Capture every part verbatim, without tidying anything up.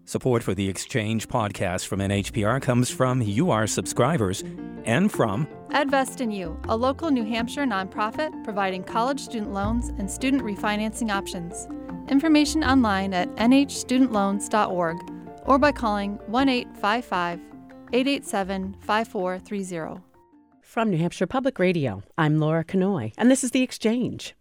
Support for the Exchange podcast from N H P R comes from you, our subscribers, and from EdVest and You, a local New Hampshire nonprofit providing college student loans and student refinancing options. Information online at n h student loans dot org or by calling one eight five five, eight eight seven, five four three zero. From New Hampshire Public Radio, I'm Laura Kanoy, and this is The Exchange.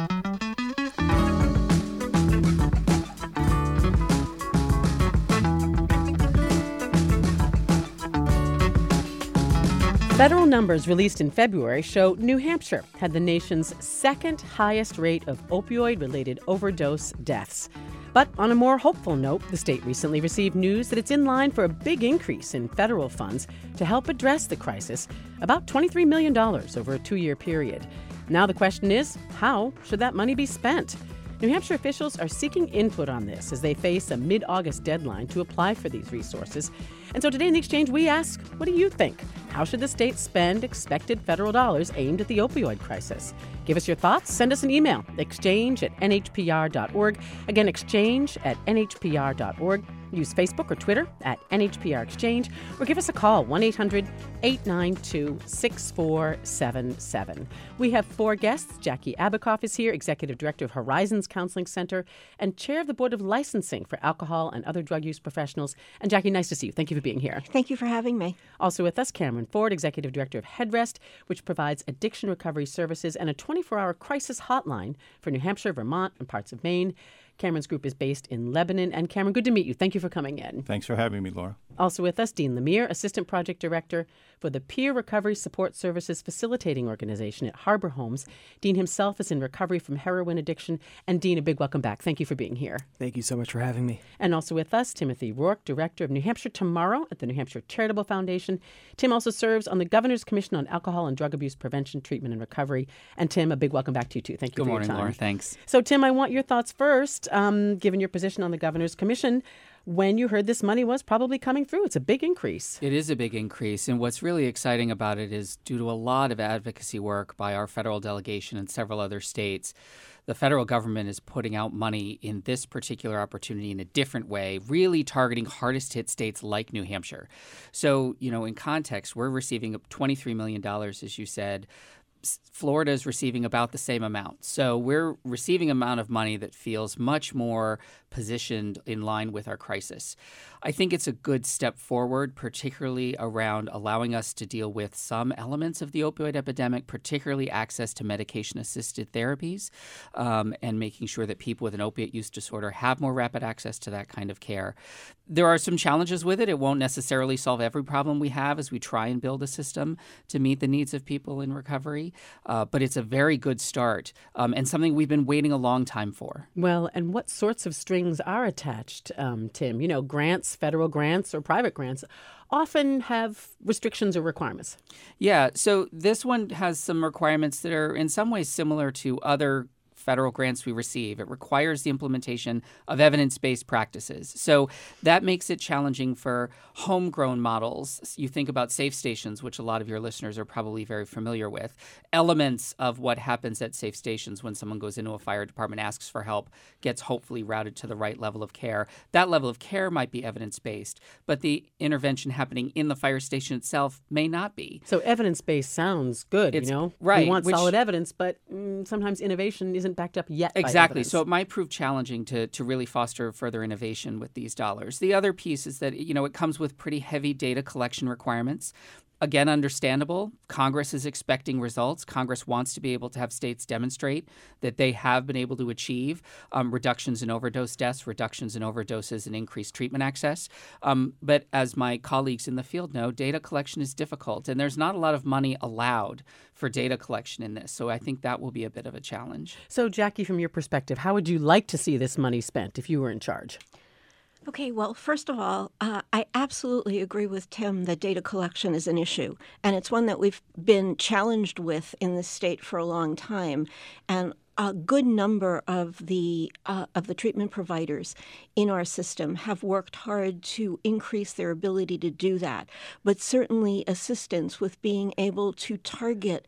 Federal numbers released in February show New Hampshire had the nation's second highest rate of opioid-related overdose deaths. But on a more hopeful note, the state recently received news that it's in line for a big increase in federal funds to help address the crisis, about twenty-three million dollars over a two-year period. Now the question is, how should that money be spent? New Hampshire officials are seeking input on this as they face a mid-August deadline to apply for these resources. And so today in The Exchange, we ask, what do you think? How should the state spend expected federal dollars aimed at the opioid crisis? Give us your thoughts. Send us an email, exchange at n h p r dot org. Again, exchange at n h p r dot org. Use Facebook or Twitter at N H P R Exchange, or give us a call, one eight hundred, eight nine two, six four seven seven. We have four guests. Jackie Abacoff is here, Executive Director of Horizons Counseling Center and Chair of the Board of Licensing for Alcohol and Other Drug Use Professionals. And Jackie, nice to see you. Thank you for being here. Thank you for having me. Also with us, Cameron Ford, Executive Director of Headrest, which provides addiction recovery services and a twenty-four hour crisis hotline for New Hampshire, Vermont, and parts of Maine. Cameron's group is based in Lebanon. And Cameron, good to meet you. Thank you for coming in. Thanks for having me, Laura. Also with us, Dean Lemire, Assistant Project Director for the Peer Recovery Support Services Facilitating Organization at Harbor Homes. Dean himself is in recovery from heroin addiction. And Dean, a big welcome back. Thank you for being here. Thank you so much for having me. And also with us, Timothy Rourke, Director of New Hampshire Tomorrow at the New Hampshire Charitable Foundation. Tim also serves on the Governor's Commission on Alcohol and Drug Abuse Prevention, Treatment, and Recovery. And Tim, a big welcome back to you, too. Thank you Good for morning, your time. Laura. Thanks. So, Tim, I want your thoughts first, um, given your position on the Governor's Commission. When you heard this money was probably coming through, it's a big increase. It is a big increase. And what's really exciting about it is due to a lot of advocacy work by our federal delegation and several other states, the federal government is putting out money in this particular opportunity in a different way, really targeting hardest hit states like New Hampshire. So, you know, in context, we're receiving twenty-three million dollars, as you said. Florida is receiving about the same amount. So we're receiving an amount of money that feels much more positioned in line with our crisis. I think it's a good step forward, particularly around allowing us to deal with some elements of the opioid epidemic, particularly access to medication-assisted therapies, um, and making sure that people with an opiate use disorder have more rapid access to that kind of care. There are some challenges with it. It won't necessarily solve every problem we have as we try and build a system to meet the needs of people in recovery. Uh, but it's a very good start um, and something we've been waiting a long time for. Well, and what sorts of strings are attached, um, Tim? You know, grants, federal grants or private grants often have restrictions or requirements. Yeah, so this one has some requirements that are in some ways similar to other federal grants we receive. It requires the implementation of evidence-based practices. So that makes it challenging for homegrown models. You think about safe stations, which a lot of your listeners are probably very familiar with. Elements of what happens at safe stations when someone goes into a fire department, asks for help, gets hopefully routed to the right level of care. That level of care might be evidence-based, but the intervention happening in the fire station itself may not be. So evidence-based sounds good, It's, you know? Right. We want which, solid evidence, but mm, sometimes innovation isn't backed up yet. Exactly. By so it might prove challenging to to really foster further innovation with these dollars. The other piece is that, you know, it comes with pretty heavy data collection requirements. Again, understandable. Congress is expecting results. Congress wants to be able to have states demonstrate that they have been able to achieve um, reductions in overdose deaths, reductions in overdoses, and increased treatment access. Um, but as my colleagues in the field know, data collection is difficult, and there's not a lot of money allowed for data collection in this. So I think that will be a bit of a challenge. So, Jackie, from your perspective, how would you like to see this money spent if you were in charge? Okay, well, first of all, uh, I absolutely agree with Tim that data collection is an issue, and it's one that we've been challenged with in this state for a long time. And a good number of the uh, of the treatment providers in our system have worked hard to increase their ability to do that, but certainly assistance with being able to target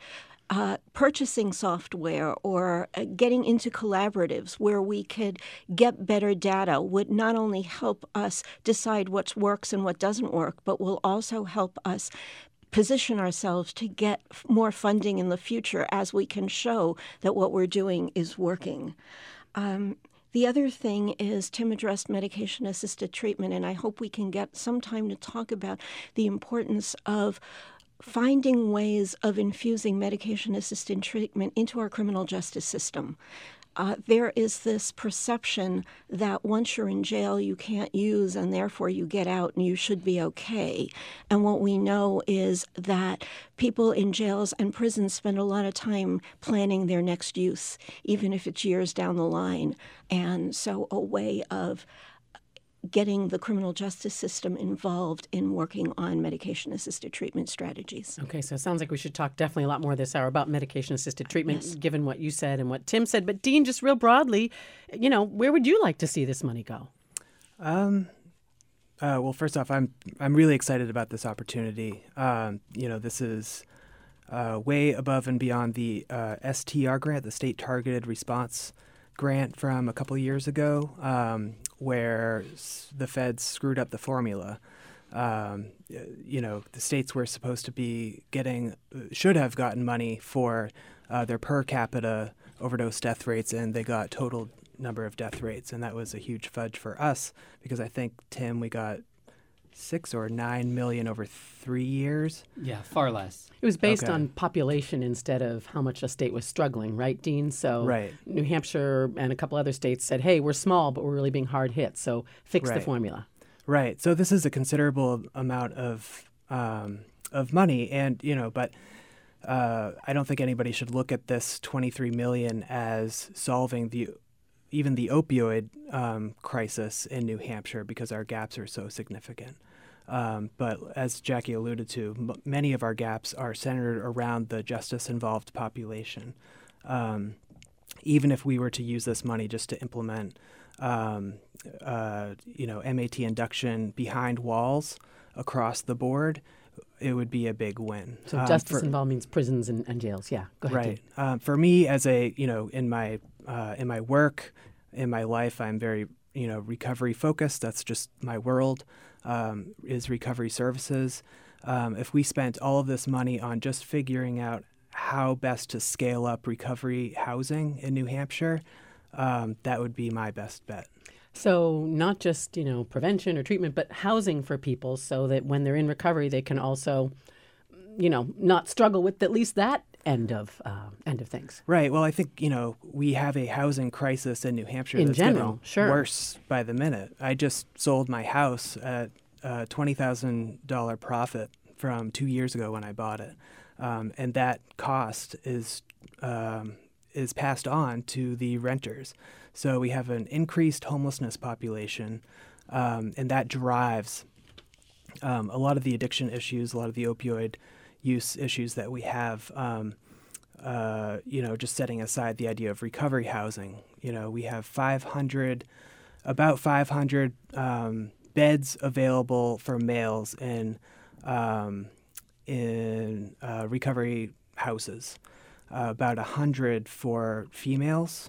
uh, purchasing software or uh, getting into collaboratives where we could get better data would not only help us decide what works and what doesn't work, but will also help us position ourselves to get more funding in the future as we can show that what we're doing is working. Um, The other thing is Tim addressed medication-assisted treatment, and I hope we can get some time to talk about the importance of finding ways of infusing medication-assisted treatment into our criminal justice system. Uh, there is this perception that once you're in jail, you can't use, and therefore you get out and you should be okay. And what we know is that people in jails and prisons spend a lot of time planning their next use, even if it's years down the line. And so a way of getting the criminal justice system involved in working on medication-assisted treatment strategies. Okay, so it sounds like we should talk definitely a lot more this hour about medication-assisted treatment, Yes. given what you said and what Tim said. But Dean, just real broadly, you know, where would you like to see this money go? Um, uh, well, first off, I'm I'm really excited about this opportunity. Um, you know, this is uh, way above and beyond the uh, S T R grant, the State Targeted Response Grant from a couple of years ago, um, where s- the feds screwed up the formula. Um, y- you know, the states were supposed to be getting, should have gotten money for uh, their per capita overdose death rates, and they got total number of death rates, and that was a huge fudge for us because I think, Tim, we got six or nine million over three years. Yeah, far less. It was based Okay. on population instead of how much a state was struggling, right, Dean? So Right. New Hampshire and a couple other states said, hey, we're small, but we're really being hard hit, so fix the Right. formula. Right. So this is a considerable amount of um, of money, and you know, but uh, I don't think anybody should look at this twenty-three million as solving the even the opioid um, crisis in New Hampshire because our gaps are so significant. Um, but as Jackie alluded to, m- many of our gaps are centered around the justice-involved population. Um, even if we were to use this money just to implement, um, uh, you know, M A T induction behind walls across the board, it would be a big win. So Um, justice for- involved means prisons and, and jails. Yeah, go ahead, Right. Dean. Um, for me, as a you know, in my uh, in my work, in my life, I'm very you know recovery focused. That's just my world. Um, is recovery services. Um, if we spent all of this money on just figuring out how best to scale up recovery housing in New Hampshire, um, that would be my best bet. So not just, you know, prevention or treatment, but housing for people so that when they're in recovery, they can also, you know, not struggle with at least that end of uh, end of things. Right. Well, I think, you know, we have a housing crisis in New Hampshire In that's general, getting sure. worse by the minute. I just sold my house at a twenty thousand dollars profit from two years ago when I bought it. Um, and that cost is um, is passed on to the renters. So we have an increased homelessness population, um, and that drives um, a lot of the addiction issues, a lot of the opioid use issues that we have. Um, uh, you know, just setting aside the idea of recovery housing, you know, we have five hundred, about five hundred um, beds available for males in um, in uh, recovery houses, uh, about one hundred for females.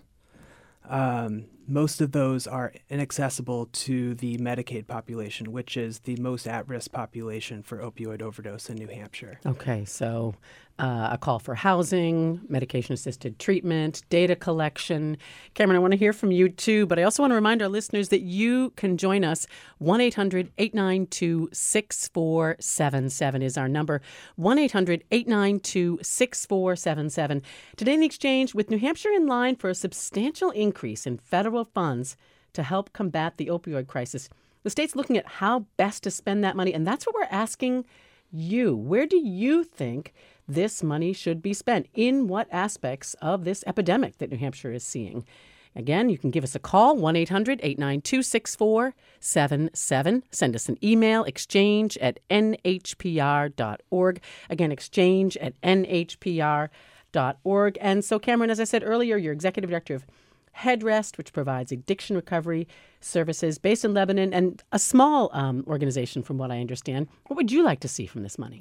Um, most of those are inaccessible to the Medicaid population, which is the most at-risk population for opioid overdose in New Hampshire. Okay, so uh, a call for housing, medication-assisted treatment, data collection. Cameron, I want to hear from you too, but I also want to remind our listeners that you can join us. one eight hundred eight nine two six four seven seven is our number. one eight hundred eight nine two six four seven seven. Today in the Exchange, with New Hampshire in line for a substantial increase in federal funds to help combat the opioid crisis, the state's looking at how best to spend that money, and that's what we're asking you. Where do you think this money should be spent? In what aspects of this epidemic that New Hampshire is seeing? Again, you can give us a call, one eight hundred eight nine two six four seven seven. Send us an email, exchange at n h p r dot org. Again, exchange at n h p r dot org. And so, Cameron, as I said earlier, you're executive director of Headrest, which provides addiction recovery services based in Lebanon, and a small um, organization, from what I understand. What would you like to see from this money?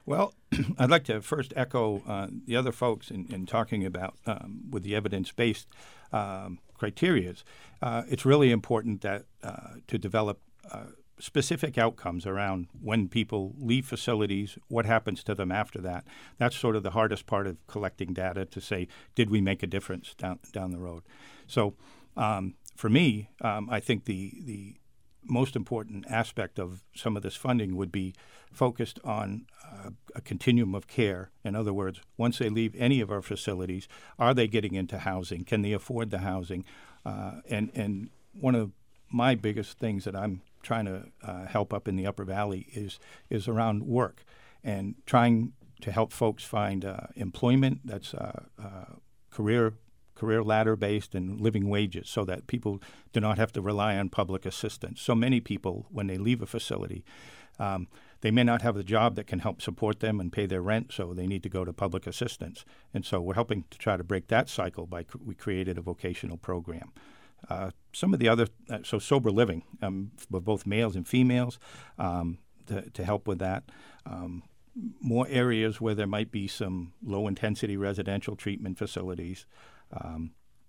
Well, I'd like to first echo uh, the other folks in, in talking about um, with the evidence-based um, criterias. Uh, it's really important that uh, to develop uh, specific outcomes around when people leave facilities, what happens to them after that. That's sort of the hardest part of collecting data to say, did we make a difference down down the road? So um, for me, um, I think the the most important aspect of some of this funding would be focused on uh, a continuum of care. In other words, once they leave any of our facilities, are they getting into housing? Can they afford the housing? Uh, and, and one of my biggest things that I'm trying to uh, help up in the Upper Valley is is around work and trying to help folks find uh, employment that's uh, uh, career career ladder based and living wages so that people do not have to rely on public assistance. So many people, when they leave a facility, um, they may not have the job that can help support them and pay their rent, so they need to go to public assistance. And so we're helping to try to break that cycle by cr- we created a vocational program. Uh, some of the other, uh, so sober living um, for both males and females um, to, to help with that. Um, more areas where there might be some low-intensity residential treatment facilities. Um,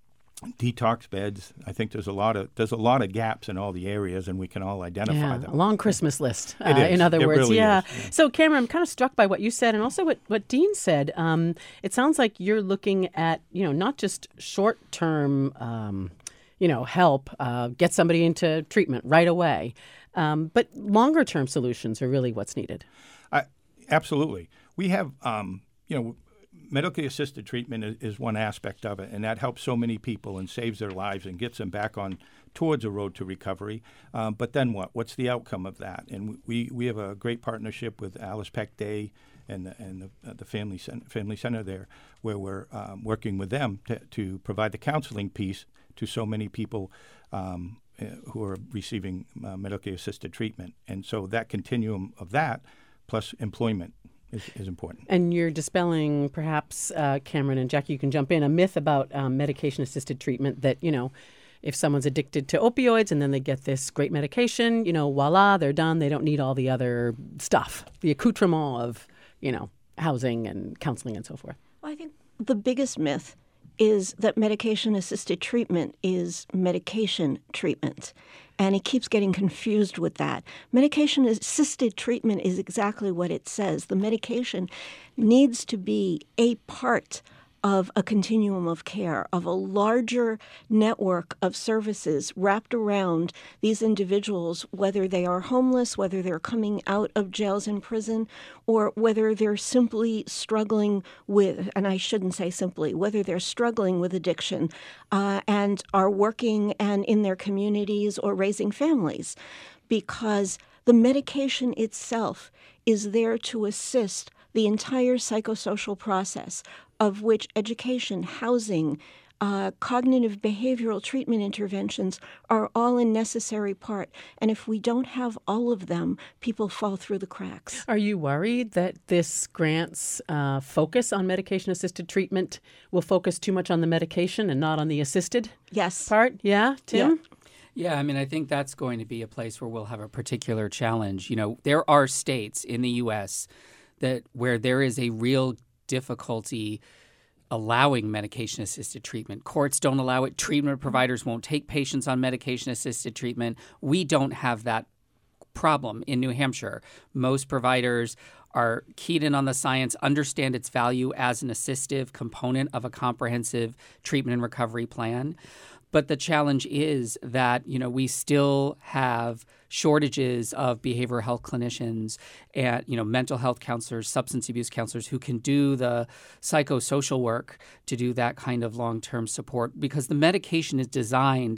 detox beds. I think there's a lot of there's a lot of gaps in all the areas, and we can all identify yeah, them. A long Christmas list. Uh, It is. In other It words, really yeah. is. Yeah. So, Cameron, I'm kind of struck by what you said, and also what what Dean said. Um, it sounds like you're looking at you know not just short term, um, you know, help uh, get somebody into treatment right away, um, but longer term solutions are really what's needed. I, absolutely. We have, um, you know, medically assisted treatment is, is one aspect of it, and that helps so many people and saves their lives and gets them back on towards a road to recovery. Um, but then what? What's the outcome of that? And we, we have a great partnership with Alice Peck Day and the, and the, uh, the family center, family center there, where we're um, working with them to, to provide the counseling piece to so many people um, uh, who are receiving uh, medically assisted treatment. And so that continuum of that plus employment is, is important. And you're dispelling, perhaps, uh, Cameron and Jackie, you can jump in, a myth about um, medication-assisted treatment that, you know, if someone's addicted to opioids and then they get this great medication, you know, voila, they're done. They don't need all the other stuff, the accoutrement of, you know, housing and counseling and so forth. Well, I think the biggest myth is that medication-assisted treatment is medication treatment. And it keeps getting confused with that. Medication-assisted treatment is exactly what it says. The medication needs to be a part of a continuum of care, of a larger network of services wrapped around these individuals, whether they are homeless, whether they're coming out of jails and prison, or whether they're simply struggling with, and I shouldn't say simply, whether they're struggling with addiction uh, and are working and in their communities or raising families. Because the medication itself is there to assist the entire psychosocial process, of which education, housing, uh, cognitive behavioral treatment interventions are all a necessary part. And if we don't have all of them, people fall through the cracks. Are you worried that this grant's uh, focus on medication-assisted treatment will focus too much on the medication and not on the assisted Yes. part? Yeah, Tim? Yeah. Yeah, I mean, I think that's going to be a place where we'll have a particular challenge. You know, there are states in the U S that where there is a real difficulty allowing medication-assisted treatment. Courts don't allow it. Treatment providers won't take patients on medication-assisted treatment. We don't have that problem in New Hampshire. Most providers are keyed in on the science, understand its value as an assistive component of a comprehensive treatment and recovery plan. But the challenge is that, you know, we still have shortages of behavioral health clinicians and, you know, mental health counselors, substance abuse counselors who can do the psychosocial work to do that kind of long-term support, because the medication is designed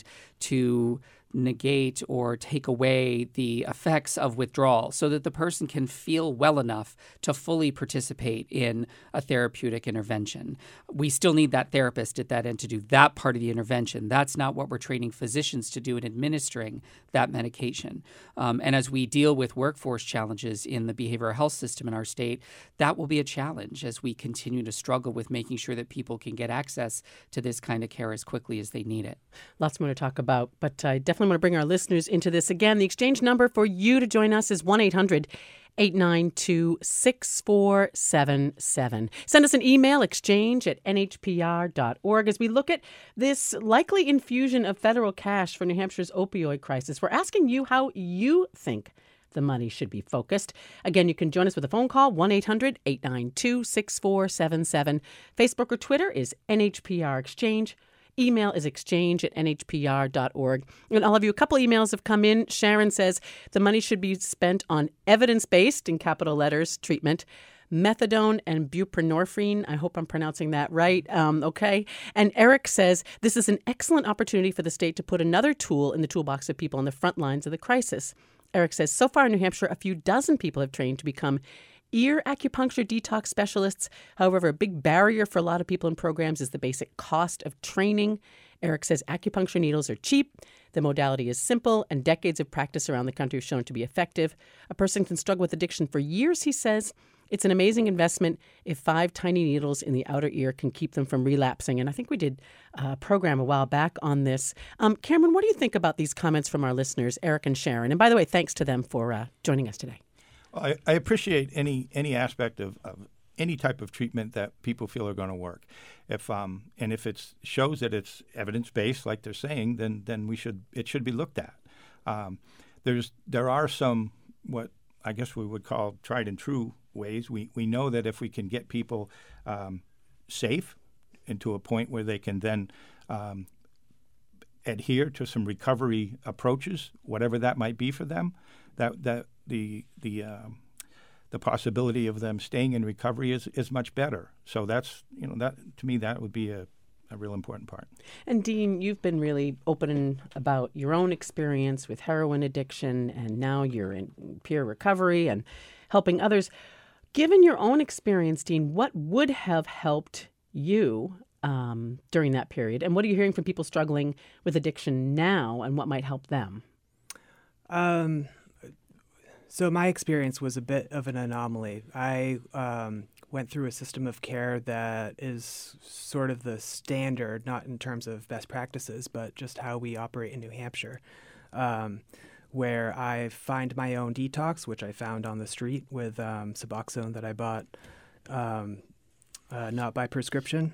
to negate or take away the effects of withdrawal so that the person can feel well enough to fully participate in a therapeutic intervention. We still need that therapist at that end to do that part of the intervention. That's not what we're training physicians to do in administering that medication. Um, and as we deal with workforce challenges in the behavioral health system in our state, that will be a challenge as we continue to struggle with making sure that people can get access to this kind of care as quickly as they need it. Lots more to talk about, but I definitely want to bring our listeners into this again. The exchange number for you to join us is one eight hundred eight nine two, six four seven seven. Send us an email, exchange at N H P R dot org. As we look at this likely infusion of federal cash for New Hampshire's opioid crisis, we're asking you how you think the money should be focused. Again, you can join us with a phone call, one eight hundred, eight nine two, six four seven seven. Facebook or Twitter is N H P R Exchange. Email is exchange at N H P R dot org. And all of you, a couple emails have come in. Sharon says the money should be spent on evidence-based, in capital letters, treatment, methadone and buprenorphine. I hope I'm pronouncing that right. Um, okay. And Eric says this is an excellent opportunity for the state to put another tool in the toolbox of people on the front lines of the crisis. Eric says, so far in New Hampshire, a few dozen people have trained to become ear acupuncture detox specialists. However, a big barrier for a lot of people in programs is the basic cost of training. Eric says acupuncture needles are cheap, the modality is simple, and decades of practice around the country have shown to be effective. A person can struggle with addiction for years, he says. It's an amazing investment if five tiny needles in the outer ear can keep them from relapsing. And I think we did a program a while back on this. Um, Cameron, what do you think about these comments from our listeners, Eric and Sharon? And by the way, thanks to them for uh, joining us today. Well, I, I appreciate any any aspect of, of any type of treatment that people feel are going to work. If um and if it shows that it's evidence based, like they're saying, then then we should it should be looked at. Um, there's there are some what I guess we would call tried and true ways. We we know that if we can get people um, safe and to a point where they can then um, adhere to some recovery approaches, whatever that might be for them, that that the the um, the possibility of them staying in recovery is, is much better. So that's you know that to me that would be a a real important part. And Dean, you've been really open about your own experience with heroin addiction, and now you're in peer recovery and helping others. Given your own experience, Dean, what would have helped you um, during that period? And what are you hearing from people struggling with addiction now, and what might help them? Um, so my experience was a bit of an anomaly. I um, went through a system of care that is sort of the standard, not in terms of best practices, but just how we operate in New Hampshire, um, where I find my own detox, which I found on the street with um, Suboxone that I bought um, uh, not by prescription,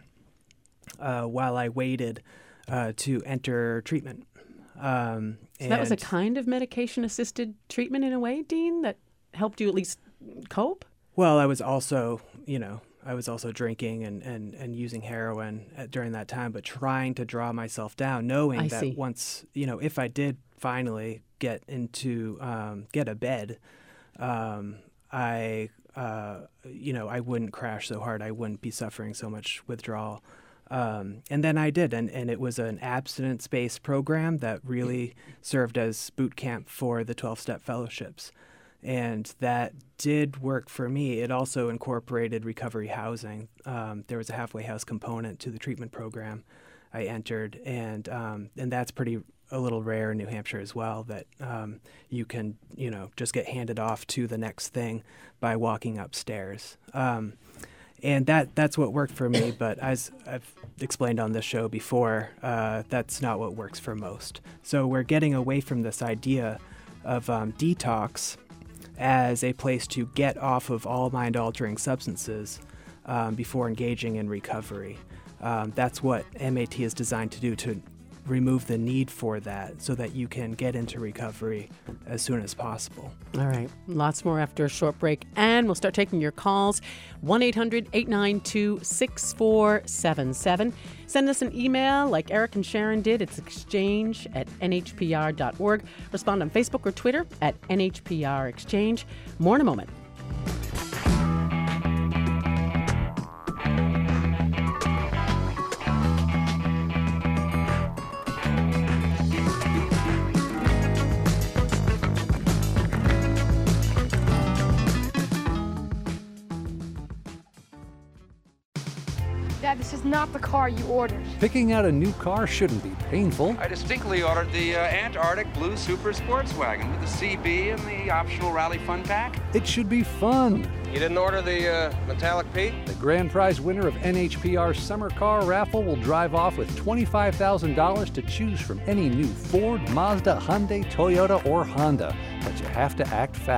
uh, while I waited uh, to enter treatment. Um, so that was a kind of medication-assisted treatment in a way, Dean, that helped you at least cope? Well, I was also, you know, I was also drinking and, and, and using heroin at, during that time, but trying to draw myself down, knowing I that see. once, you know, if I did finally get into, um, get a bed, um, I, uh, you know, I wouldn't crash so hard. I wouldn't be suffering so much withdrawal. Um, and then I did, and, and it was an abstinence-based program that really served as boot camp for the twelve-step fellowships. And that did work for me. It also incorporated recovery housing. Um, there was a halfway house component to the treatment program I entered, and um, and that's pretty a little rare in New Hampshire as well, that um, you can, you know, just get handed off to the next thing by walking upstairs. Um, and that that's what worked for me, but as I've explained on this show before, uh, that's not what works for most. So we're getting away from this idea of um, detox as a place to get off of all mind-altering substances um, before engaging in recovery. Um, that's what M A T is designed to do, to remove the need for that so that you can get into recovery as soon as possible. All right. Lots more after a short break, and we'll start taking your calls. one eight hundred, eight nine two, six four seven seven. Send us an email like Eric and Sharon did. It's exchange at N H P R dot org. Respond on Facebook or Twitter at N H P R Exchange. More in a moment. Dad, this is not the car you ordered. Picking out a new car shouldn't be painful. I distinctly ordered the uh, Antarctic Blue Super Sports Wagon with the C B and the optional Rally Fun Pack. It should be fun. You didn't order the uh, Metallic Pete? The grand prize winner of N H P R's Summer Car Raffle will drive off with twenty-five thousand dollars to choose from any new Ford, Mazda, Hyundai, Toyota, or Honda. But you have to act fast.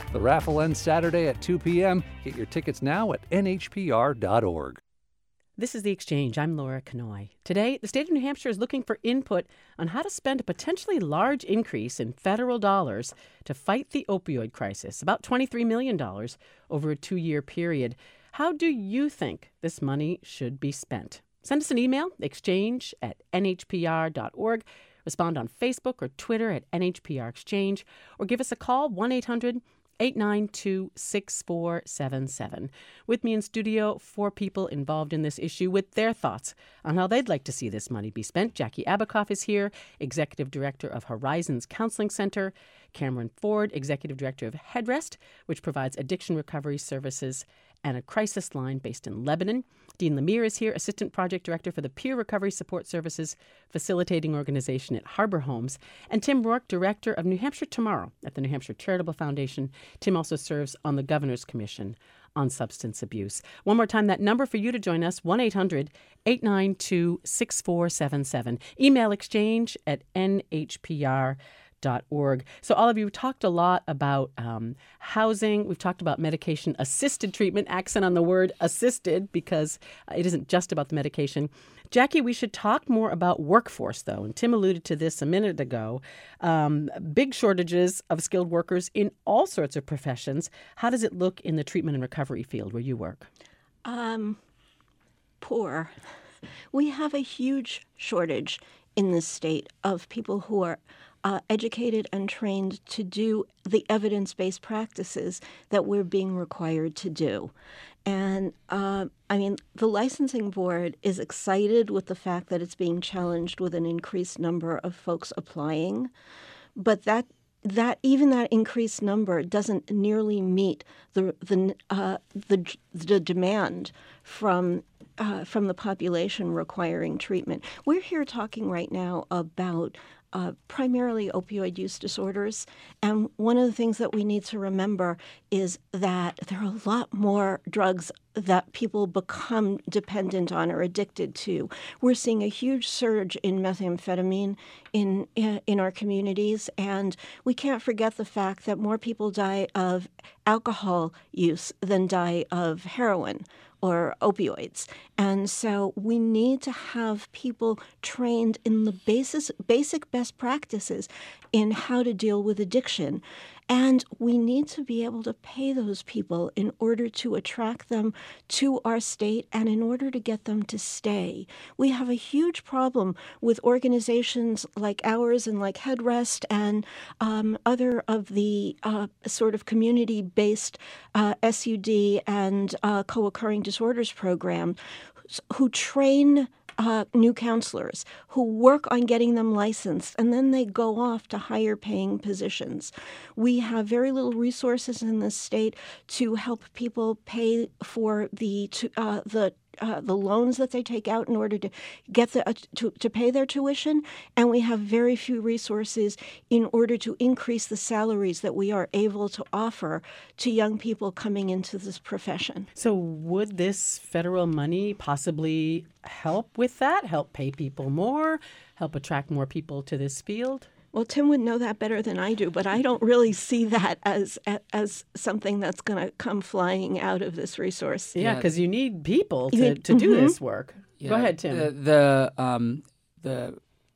The raffle ends Saturday at two p.m. Get your tickets now at N H P R dot org. This is The Exchange. I'm Laura Kanoy. Today, the state of New Hampshire is looking for input on how to spend a potentially large increase in federal dollars to fight the opioid crisis, about twenty-three million dollars over a two-year period. How do you think this money should be spent? Send us an email, exchange at N H P R dot org. Respond on Facebook or Twitter at N H P R Exchange, or give us a call, one eight hundred eight nine two six four seven seven. With me in studio, four people involved in this issue with their thoughts on how they'd like to see this money be spent. Jackie Abacoff is here, Executive Director of Horizons Counseling Center. Cameron Ford, Executive Director of Headrest, which provides addiction recovery services and a crisis line based in Lebanon. Dean Lemire is here, Assistant Project Director for the Peer Recovery Support Services Facilitating Organization at Harbor Homes. And Tim Rourke, Director of New Hampshire Tomorrow at the New Hampshire Charitable Foundation. Tim also serves on the Governor's Commission on Substance Abuse. One more time, that number for you to join us, one eight hundred eight nine two six four seven seven. Email exchange at N H P R dot org. So all of you talked a lot about um, housing. We've talked about medication-assisted treatment, accent on the word assisted, because uh, it isn't just about the medication. Jackie, we should talk more about workforce, though. And Tim alluded to this a minute ago. Um, big shortages of skilled workers in all sorts of professions. How does it look in the treatment and recovery field where you work? Um, poor. We have a huge shortage in this state of people who are Uh, educated and trained to do the evidence-based practices that we're being required to do. And, uh, I mean, the licensing board is excited with the fact that it's being challenged with an increased number of folks applying, but that that even that increased number doesn't nearly meet the the uh, the, the demand from uh, from the population requiring treatment. We're here talking right now about Uh, primarily opioid use disorders. And one of the things that we need to remember is that there are a lot more drugs that people become dependent on or addicted to. We're seeing a huge surge in methamphetamine in in our communities, and we can't forget the fact that more people die of alcohol use than die of heroin or opioids. And so we need to have people trained in the basis, basic best practices in how to deal with addiction. And we need to be able to pay those people in order to attract them to our state and in order to get them to stay. We have a huge problem with organizations like ours and like Headrest and um, other of the uh, sort of community-based uh, S U D and uh, co-occurring disorders program who train Uh, new counselors, who work on getting them licensed, and then they go off to higher paying positions. We have very little resources in this state to help people pay for the to, uh, the Uh, the loans that they take out in order to get the uh, to, to pay their tuition, and we have very few resources in order to increase the salaries that we are able to offer to young people coming into this profession. So would this federal money possibly help with that, help pay people more, help attract more people to this field? Well, Tim would know that better than I do, but I don't really see that as as something that's going to come flying out of this resource. Yeah, because you need people to, to mm-hmm. do this work. Yeah. Go ahead, Tim. The the, um, the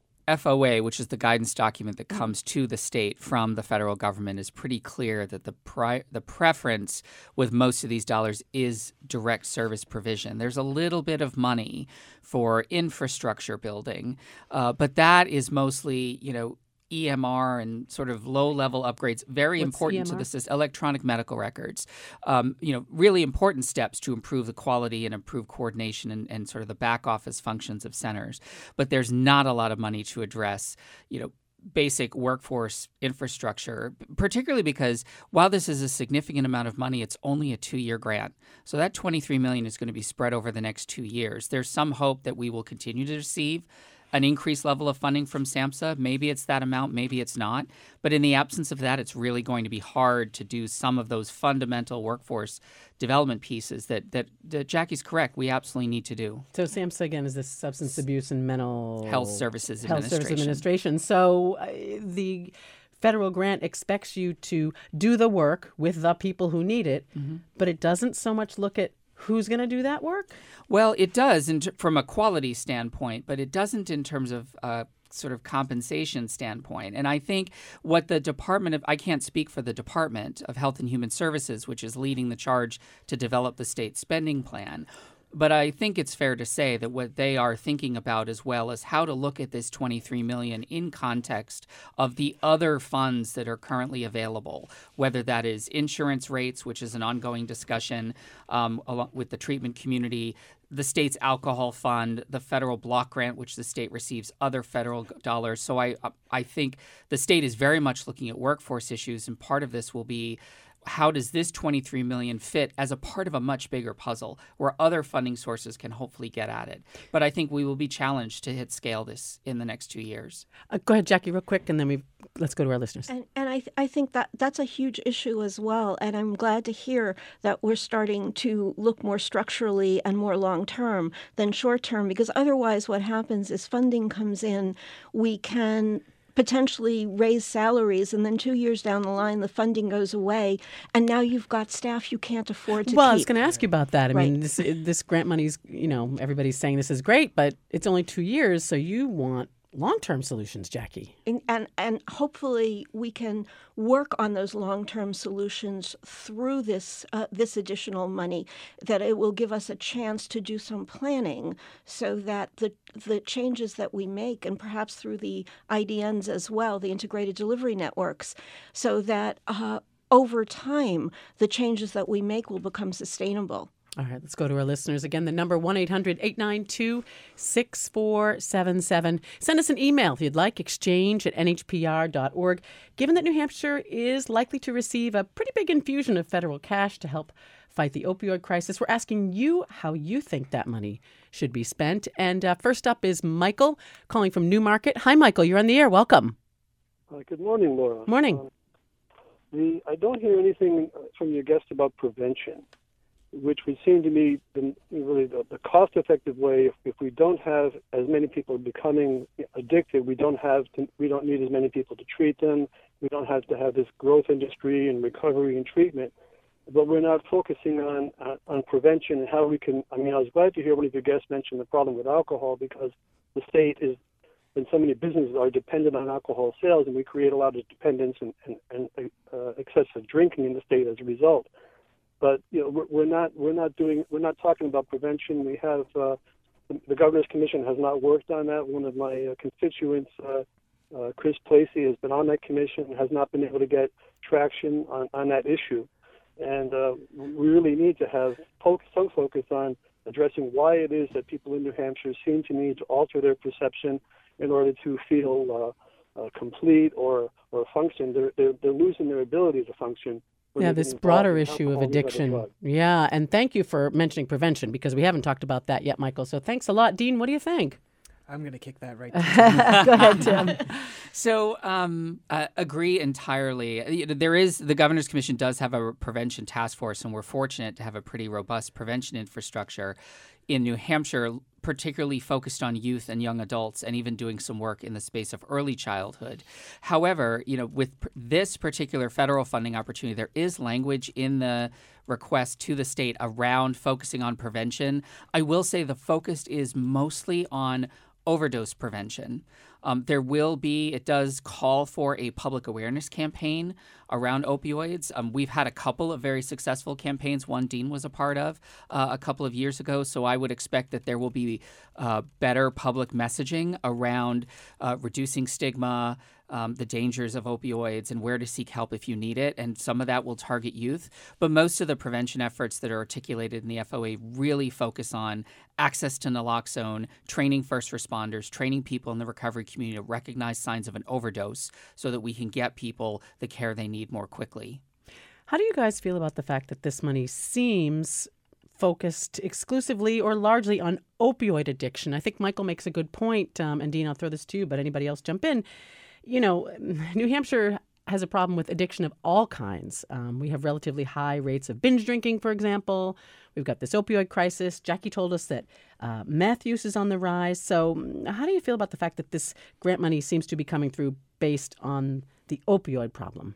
F O A, which is the guidance document that comes to the state from the federal government, is pretty clear that the pri- the preference with most of these dollars is direct service provision. There's a little bit of money for infrastructure building, uh, but that is mostly, you know, E M R and sort of low-level upgrades, very What's important E M R? to the system. Electronic medical records, um, you know, really important steps to improve the quality and improve coordination and, and sort of the back office functions of centers. But there's not a lot of money to address, you know, basic workforce infrastructure, particularly because while this is a significant amount of money, it's only a two-year grant. So that twenty-three million dollars is going to be spread over the next two years. There's some hope that we will continue to receive an increased level of funding from SAMHSA. Maybe it's that amount, maybe it's not. But in the absence of that, it's really going to be hard to do some of those fundamental workforce development pieces that, that, that Jackie's correct, we absolutely need to do. So SAMHSA, again, is the Substance Abuse and Mental Health Services Health Administration. Services Administration. So uh, the federal grant expects you to do the work with the people who need it, mm-hmm. but it doesn't so much look at who's going to do that work? Well, it does in t- from a quality standpoint, but it doesn't in terms of uh, sort of compensation standpoint. And I think what the Department of, I can't speak for the Department of Health and Human Services, which is leading the charge to develop the state spending plan. But I think it's fair to say that what they are thinking about as well is how to look at this twenty-three million dollars in context of the other funds that are currently available, whether that is insurance rates, which is an ongoing discussion um, along with the treatment community, the state's alcohol fund, the federal block grant, which the state receives other federal dollars. So I I think the state is very much looking at workforce issues, and part of this will be how does this twenty-three million dollars fit as a part of a much bigger puzzle where other funding sources can hopefully get at it. But I think we will be challenged to hit scale this in the next two years. Uh, go ahead, Jackie, real quick, and then we let's go to our listeners. And, and I, th- I think that that's a huge issue as well. And I'm glad to hear that we're starting to look more structurally and more long-term than short-term, because otherwise what happens is funding comes in, we can potentially raise salaries, and then two years down the line, the funding goes away, and now you've got staff you can't afford to well, keep. I was going to ask you about that. I right. mean, this this grant money's, you know, everybody's saying this is great, but it's only two years, so you want long-term solutions, Jackie. And, and and hopefully we can work on those long-term solutions through this uh, this additional money, that it will give us a chance to do some planning so that the the changes that we make, and perhaps through the I D Ns as well, the integrated delivery networks, so that uh, over time the changes that we make will become sustainable. All right, let's go to our listeners. Again, the number one eight hundred eight nine two six four seven seven. Send us an email if you'd like, exchange at N H P R dot org. Given that New Hampshire is likely to receive a pretty big infusion of federal cash to help fight the opioid crisis, we're asking you how you think that money should be spent. And uh, first up is Michael calling from Newmarket. Hi, Michael. You're on the air. Welcome. Uh, good morning, Laura. Morning. Um, the, I don't hear anything from your guest about prevention, which would seem to me the, really the, the cost-effective way. If, if we don't have as many people becoming addicted, we don't have to, we don't need as many people to treat them. We don't have to have this growth industry and recovery and treatment. But we're not focusing on uh, on prevention and how we can. I mean, I was glad to hear one of your guests mention the problem with alcohol, because the state is, and so many businesses are dependent on alcohol sales, and we create a lot of dependence and, and, and uh, excessive drinking in the state as a result. But you know, we're not we're not doing we're not talking about prevention. We have uh, the, the Governor's Commission has not worked on that. One of my uh, constituents, uh, uh, Chris Placey, has been on that commission and has not been able to get traction on, on that issue. And uh, we really need to have some focus on addressing why it is that people in New Hampshire seem to need to alter their perception in order to feel uh, uh, complete or or function. They're, they're they're losing their ability to function. Yeah, this broader issue of addiction. Yeah, and thank you for mentioning prevention, because we haven't talked about that yet, Michael. So thanks a lot. Dean, what do you think? I'm going to kick that right to Tim. Go ahead, Tim. So um, uh, agree entirely. There is, the Governor's Commission does have a prevention task force, and we're fortunate to have a pretty robust prevention infrastructure in New Hampshire, particularly focused on youth and young adults, and even doing some work in the space of early childhood. However, you know, with pr- this particular federal funding opportunity, there is language in the request to the state around focusing on prevention. I will say the focus is mostly on overdose prevention. Um, there will be, it does call for a public awareness campaign around opioids. Um, we've had a couple of very successful campaigns. One Dean was a part of uh, a couple of years ago. So I would expect that there will be uh, better public messaging around uh, reducing stigma, Um, the dangers of opioids, and where to seek help if you need it. And some of that will target youth. But most of the prevention efforts that are articulated in the F O A really focus on access to naloxone, training first responders, training people in the recovery community to recognize signs of an overdose so that we can get people the care they need more quickly. How do you guys feel about the fact that this money seems focused exclusively or largely on opioid addiction? I think Michael makes a good point. Um, and Dean, I'll throw this to you, but anybody else jump in. You know, New Hampshire has a problem with addiction of all kinds. Um, we have relatively high rates of binge drinking, for example. We've got this opioid crisis. Jackie told us that uh, meth use is on the rise. So how do you feel about the fact that this grant money seems to be coming through based on the opioid problem?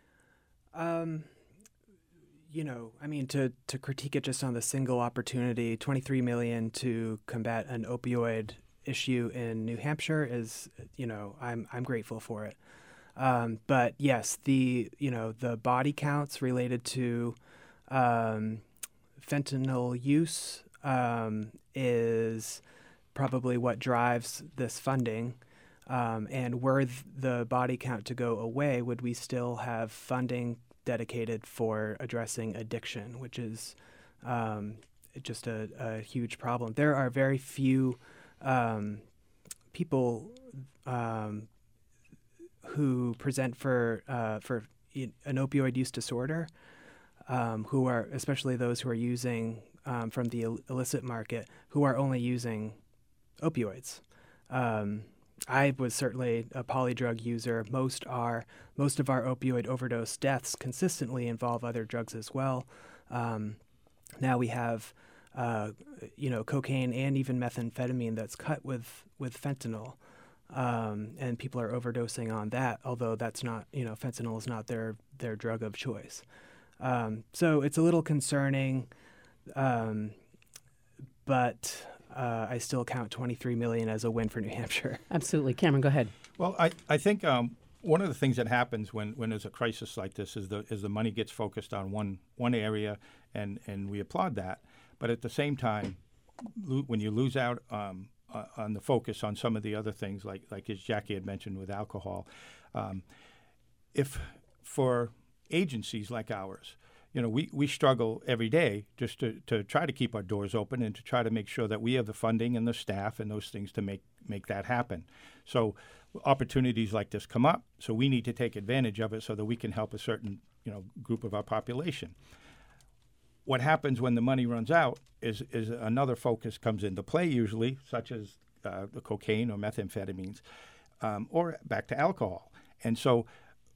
Um, you know, I mean, to, to critique it just on the single opportunity, twenty-three million dollars to combat an opioid issue in New Hampshire is, you know, I'm I'm grateful for it. Um, but yes, the you know the body counts related to um, fentanyl use um, is probably what drives this funding. Um, and were th- the body count to go away, would we still have funding dedicated for addressing addiction, which is um, just a, a huge problem. There are very few um, people um, who present for uh, for an opioid use disorder, um, who are, especially those who are using um, from the ill- illicit market, who are only using opioids. Um, I was certainly a polydrug user. Most are. Most of our opioid overdose deaths consistently involve other drugs as well. Um, now we have, uh, you know, cocaine and even methamphetamine that's cut with, with fentanyl. Um, and people are overdosing on that, although that's not, you know, fentanyl is not their, their drug of choice. Um, so it's a little concerning, um, but... Uh, I still count twenty-three million dollars as a win for New Hampshire. Absolutely. Cameron, go ahead. Well, I, I think um, one of the things that happens when, when there's a crisis like this is the is the money gets focused on one one area, and, and we applaud that. But at the same time, lo- when you lose out um, uh, on the focus on some of the other things, like like as Jackie had mentioned with alcohol, um, if for agencies like ours, you know, we, we struggle every day just to, to try to keep our doors open and to try to make sure that we have the funding and the staff and those things to make, make that happen. So opportunities like this come up, so we need to take advantage of it so that we can help a certain, you know, group of our population. What happens when the money runs out is, is another focus comes into play usually, such as uh, the cocaine or methamphetamines, um, or back to alcohol. And so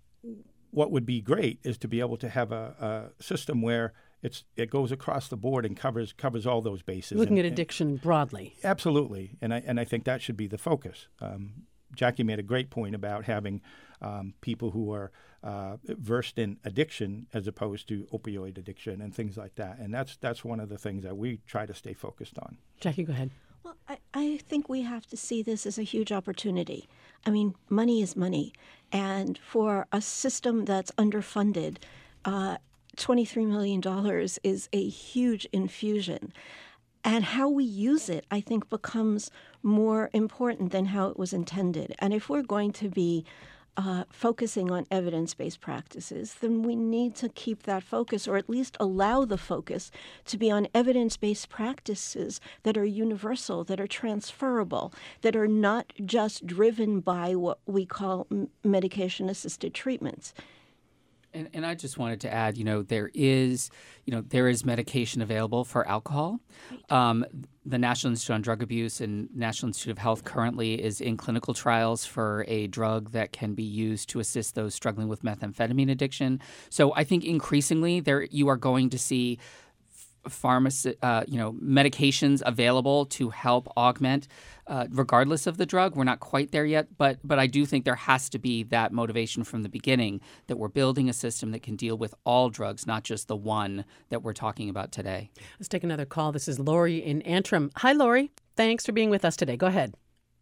what would be great is to be able to have a, a system where it's it goes across the board and covers covers all those bases. Looking and, at addiction and, broadly. Absolutely, and I and I think that should be the focus. Um, Jackie made a great point about having um, people who are uh, versed in addiction as opposed to opioid addiction and things like that, and that's that's one of the things that we try to stay focused on. Jackie, go ahead. Well, I, I think we have to see this as a huge opportunity. I mean, money is money. And for a system that's underfunded, uh, twenty-three million dollars is a huge infusion. And how we use it, I think, becomes more important than how it was intended. And if we're going to be Uh, focusing on evidence-based practices, then we need to keep that focus, or at least allow the focus to be on evidence-based practices that are universal, that are transferable, that are not just driven by what we call m- medication-assisted treatments. And, and I just wanted to add, you know, there is, you know, there is medication available for alcohol. Um, the National Institute on Drug Abuse and National Institute of Health currently is in clinical trials for a drug that can be used to assist those struggling with methamphetamine addiction. So I think increasingly there you are going to see pharmacy, uh, you know, medications available to help augment, uh, regardless of the drug. We're not quite there yet, but but I do think there has to be that motivation from the beginning that we're building a system that can deal with all drugs, not just the one that we're talking about today. Let's take another call. This is Lori in Antrim. Hi, Lori. Thanks for being with us today. Go ahead.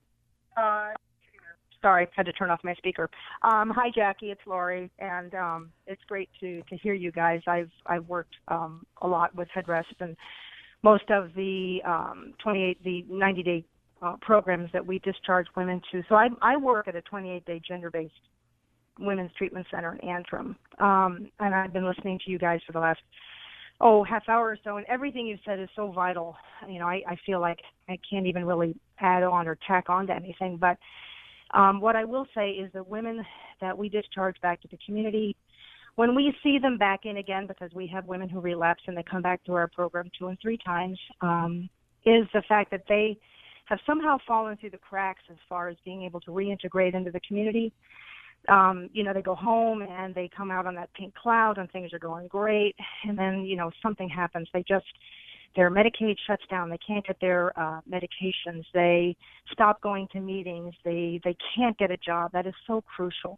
Uh, sorry, I had to turn off my speaker. Um, hi, Jackie. It's Lori, and um, it's great to, to hear you guys. I've I've worked um, a lot with Headrest, and most of the um, twenty-eight, the ninety-day uh, programs that we discharge women to. So I I work at a twenty-eight day gender-based women's treatment center in Antrim, um, and I've been listening to you guys for the last oh half hour or so, and everything you've said is so vital. You know, I, I feel like I can't even really add on or tack on to anything, but. Um, what I will say is the women that we discharge back to the community, when we see them back in again, because we have women who relapse and they come back to our program two and three times, um, is the fact that they have somehow fallen through the cracks as far as being able to reintegrate into the community. Um, you know, they go home and they come out on that pink cloud and things are going great. And then, you know, something happens. They just... Their Medicaid shuts down. They can't get their uh, medications. They stop going to meetings. They they can't get a job. That is so crucial.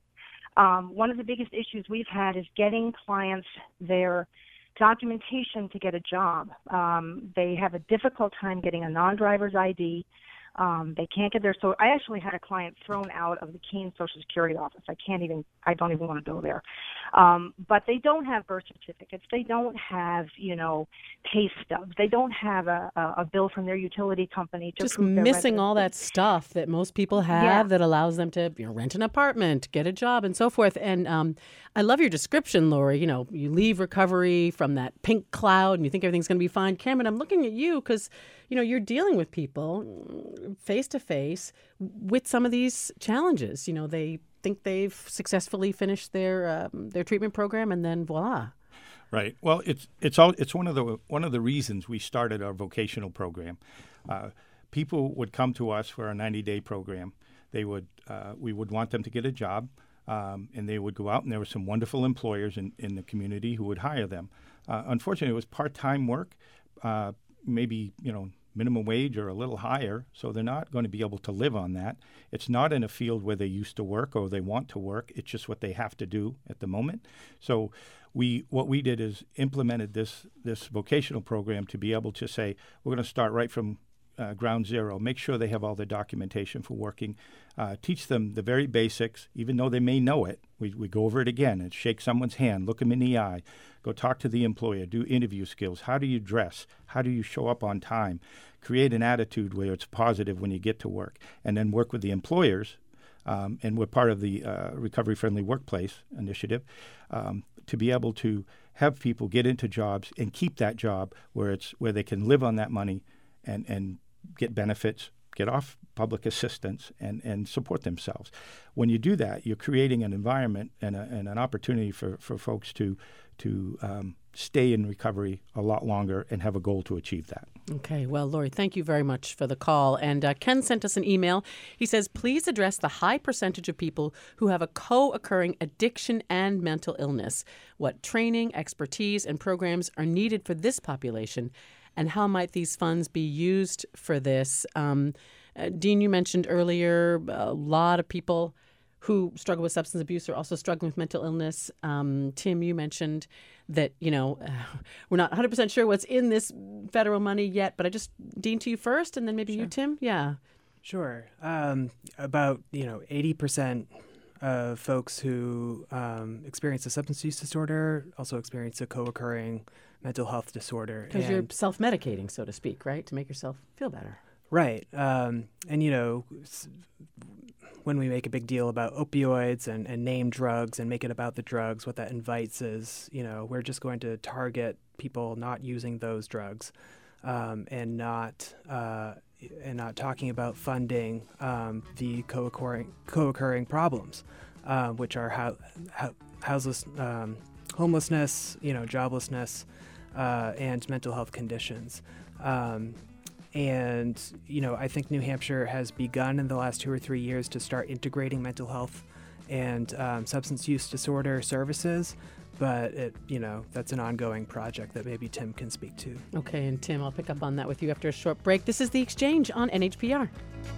Um, one of the biggest issues we've had is getting clients their documentation to get a job. Um, they have a difficult time getting a non-driver's I D. Um, they can't get their, so I actually had a client thrown out of the Keene Social Security office. I can't even, I don't even want to go there. Um, but they don't have birth certificates. They don't have, you know, pay stubs. They don't have a, a, a bill from their utility company. To Just prove their missing all that residency. stuff that most people have Yeah. that allows them to, you know, rent an apartment, get a job, and so forth. And um, I love your description, Lori. You know, you leave recovery from that pink cloud and you think everything's going to be fine. Cameron, I'm looking at you because, you know, you're dealing with people face to face with some of these challenges. You know, they think they've successfully finished their um, their treatment program, and then voila. Right. Well, it's it's all it's one of the one of the reasons we started our vocational program. Uh, people would come to us for our ninety-day program. They would uh, we would want them to get a job, um, and they would go out, and there were some wonderful employers in, in the community who would hire them. Uh, unfortunately, it was part-time work, uh, maybe you know. minimum wage or a little higher, so they're not going to be able to live on that. It's not in a field where they used to work or they want to work. It's just what they have to do at the moment. So we what we did is implemented this this vocational program to be able to say, we're going to start right from uh, ground zero, make sure they have all the documentation for working, uh, teach them the very basics, even though they may know it. We, we go over it again and shake someone's hand, look them in the eye, go talk to the employer, do interview skills. How do you dress? How do you show up on time? Create an attitude where it's positive when you get to work, and then work with the employers. Um, and we're part of the uh, Recovery Friendly Workplace initiative um, to be able to have people get into jobs and keep that job where it's where they can live on that money and, and get benefits, get off public assistance, and, and support themselves. When you do that, you're creating an environment and, a, and an opportunity for, for folks to to um, stay in recovery a lot longer and have a goal to achieve that. Okay. Well, Lori, thank you very much for the call. And uh, Ken sent us an email. He says, please address the high percentage of people who have a co-occurring addiction and mental illness. What training, expertise, and programs are needed for this population, and how might these funds be used for this? Um, uh, Dean, you mentioned earlier a lot of people who struggle with substance abuse are also struggling with mental illness. Um, Tim, you mentioned that, you know, uh, we're not one hundred percent sure what's in this federal money yet, but I just, Dean, to you first, and then maybe Sure. you, Tim? Yeah. Sure. Um, about, you know, eighty percent of folks who um, experience a substance use disorder also experience a co-occurring mental health disorder. Because you're self-medicating, so to speak, right, to make yourself feel better. Right. Um, and, you know, s- when we make a big deal about opioids and, and name drugs and make it about the drugs, what that invites is, you know, we're just going to target people not using those drugs um, and not uh, and not talking about funding um, the co-occurring, co-occurring problems, uh, which are ho- ho- houseless, um, homelessness, you know, joblessness, uh, and mental health conditions. Um, And, you know, I think New Hampshire has begun in the last two or three years to start integrating mental health and um, substance use disorder services. But, it, you know, that's an ongoing project that maybe Tim can speak to. Okay, and Tim, I'll pick up on that with you after a short break. This is The Exchange on N H P R.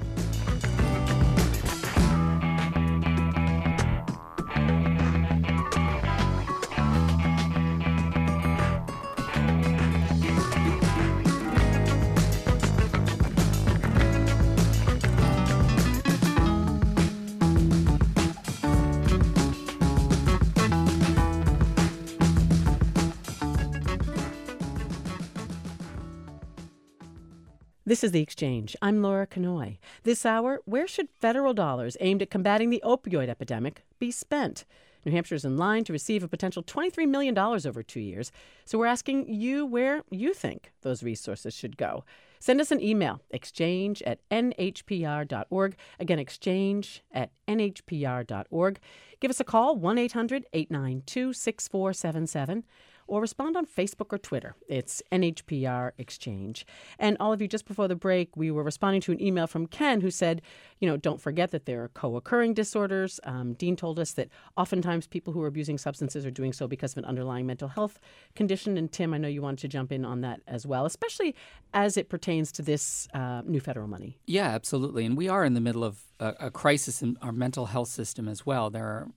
This is The Exchange. I'm Laura Kanoy. This hour, where should federal dollars aimed at combating the opioid epidemic be spent? New Hampshire is in line to receive a potential twenty-three million dollars over two years. So we're asking you where you think those resources should go. Send us an email, exchange at n h p r dot org. Again, exchange at n h p r dot org. Give us a call, one eight hundred eight nine two six four seven seven. Or respond on Facebook or Twitter. It's N H P R Exchange. And all of you, just before the break, we were responding to an email from Ken who said, you know, don't forget that there are co-occurring disorders. Um, Dean told us that oftentimes people who are abusing substances are doing so because of an underlying mental health condition. And Tim, I know you wanted to jump in on that as well, especially as it pertains to this uh, new federal money. Yeah, absolutely. And we are in the middle of a, a crisis in our mental health system as well. There are, you know,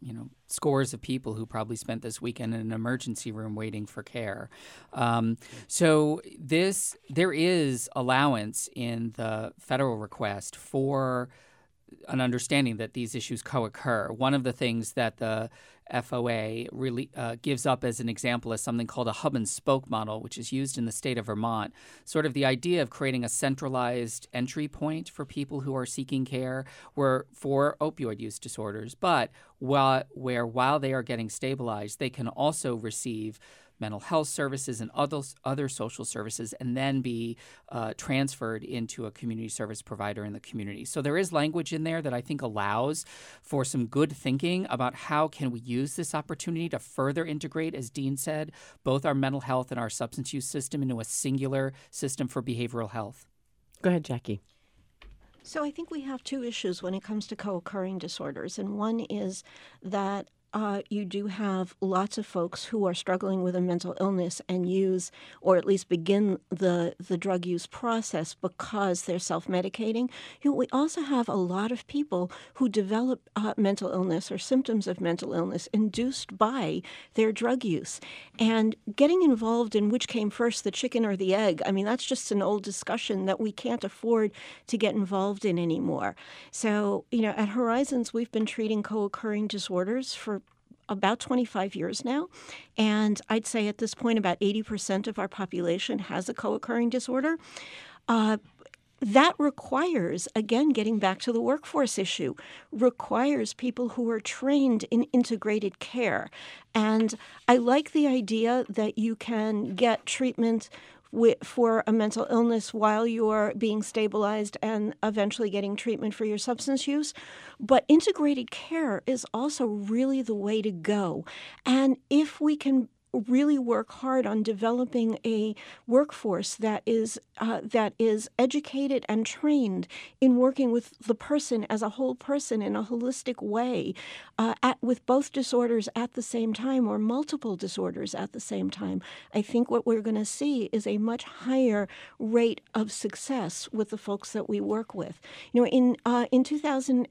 scores of people who probably spent this weekend in an emergency room waiting for care. Um, so this there is allowance in the federal request for an understanding that these issues co-occur. One of the things that the F O A really uh, gives up as an example is something called a hub and spoke model, which is used in the state of Vermont. Sort of the idea of creating a centralized entry point for people who are seeking care where, for opioid use disorders, but while, where while they are getting stabilized, they can also receive mental health services and other, other social services, and then be uh, transferred into a community service provider in the community. So there is language in there that I think allows for some good thinking about how can we use this opportunity to further integrate, as Dean said, both our mental health and our substance use system into a singular system for behavioral health. Go ahead, Jackie. So I think we have two issues when it comes to co-occurring disorders, and one is that Uh, you do have lots of folks who are struggling with a mental illness and use, or at least begin the, the drug use process because they're self-medicating. You know, we also have a lot of people who develop uh, mental illness or symptoms of mental illness induced by their drug use. And getting involved in which came first, the chicken or the egg, I mean, that's just an old discussion that we can't afford to get involved in anymore. So, you know, at Horizons, we've been treating co-occurring disorders for about twenty-five years now. And I'd say at this point, about eighty percent of our population has a co-occurring disorder. Uh, that requires, again, getting back to the workforce issue, requires people who are trained in integrated care. And I like the idea that you can get treatment for a mental illness while you're being stabilized and eventually getting treatment for your substance use. But integrated care is also really the way to go. And if we can really work hard on developing a workforce that is uh, that is educated and trained in working with the person as a whole person in a holistic way, uh, at, with both disorders at the same time or multiple disorders at the same time, I think what we're going to see is a much higher rate of success with the folks that we work with. You know, in uh, in two thousand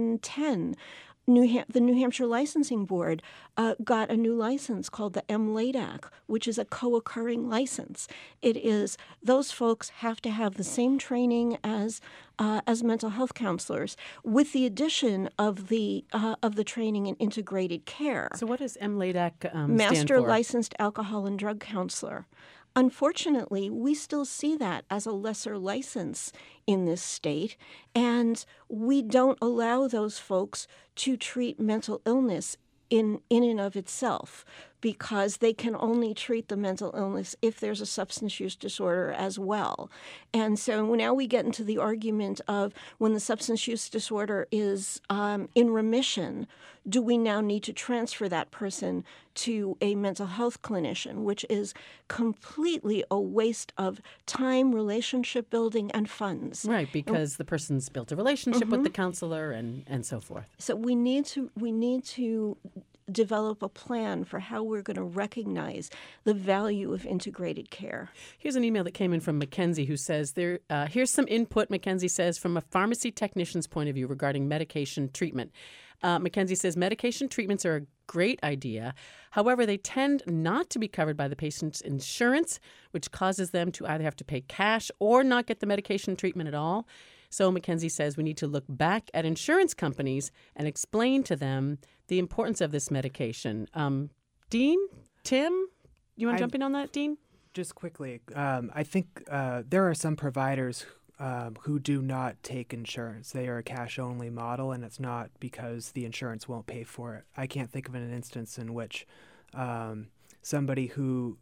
ten, New Ham- the New Hampshire Licensing Board uh, got a new license called the M L A D A C, which is a co-occurring license. It is, those folks have to have the same training as uh, as mental health counselors, with the addition of the uh, of the training in integrated care. So what does M L A D A C um, Master stand for? Licensed Alcohol and Drug Counselor. Unfortunately, we still see that as a lesser license in this state, and we don't allow those folks to treat mental illness in, in and of itself, because they can only treat the mental illness if there's a substance use disorder as well. And so now we get into the argument of, when the substance use disorder is um, in remission, do we now need to transfer that person to a mental health clinician, which is completely a waste of time, relationship building, and funds. Right, because and, the person's built a relationship mm-hmm. with the counselor and, and so forth. So we need to we need to develop a plan for how we're going to recognize the value of integrated care. Here's an email that came in from Mackenzie, who says, "There. Uh, here's some input," Mackenzie says, "from a pharmacy technician's point of view regarding medication treatment." Uh, Mackenzie says, "Medication treatments are a great idea. However, they tend not to be covered by the patient's insurance, which causes them to either have to pay cash or not get the medication treatment at all. So Mackenzie says we need to look back at insurance companies and explain to them the importance of this medication." Um, Dean, Tim, you want to jump in on that, Dean? Just quickly, um, I think uh, there are some providers um, who do not take insurance. They are a cash-only model, and it's not because the insurance won't pay for it. I can't think of an instance in which um, somebody who